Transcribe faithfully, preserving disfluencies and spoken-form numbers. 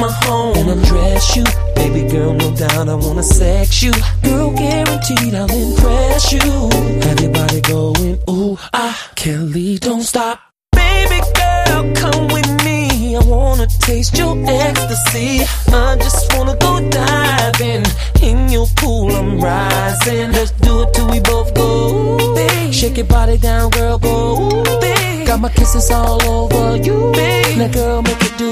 my home and undress you. Baby girl, no doubt I wanna sex you. Girl, guaranteed I'll impress you. Have your body going, ooh, ah, Kelly, don't stop. Baby girl, come with me. I wanna taste your ecstasy. I just wanna go diving in your pool. I'm rising. Let's do it till we both go. Babe. Shake your body down, girl, go. Babe. Got my kisses all over you. Babe. Now, girl, make it do